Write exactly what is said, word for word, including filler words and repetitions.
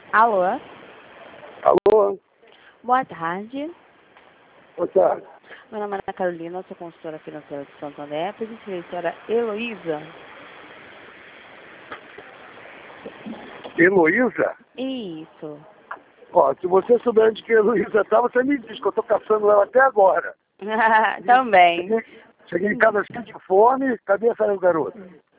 Alô? Alô? Boa tarde. Boa tarde. Meu nome é Ana Carolina, sou consultora financeira de Santo André. Pedi a senhora Heloísa. Heloísa? Isso. Ó, se você souber onde que a Heloísa tá, você me diz, que eu tô caçando ela até agora. Também. Cheguei, cheguei em casa cheio de fome, cadê essa garota?